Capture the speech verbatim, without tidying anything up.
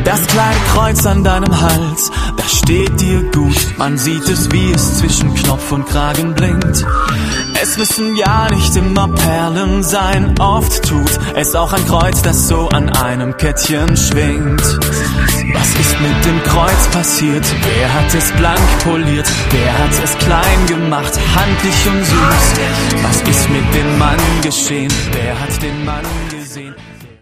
Das kleine Kreuz an deinem Hals, das steht dir gut. Man sieht es, wie es zwischen Knopf und Kragen blinkt. Es müssen ja nicht immer Perlen sein, oft tut es auch ein Kreuz, das so an einem Kettchen schwingt. Was ist mit dem Kreuz passiert? Wer hat es blank poliert? Wer hat es klein gemacht, handlich und süß? Was ist mit dem Mann geschehen? Wer hat den Mann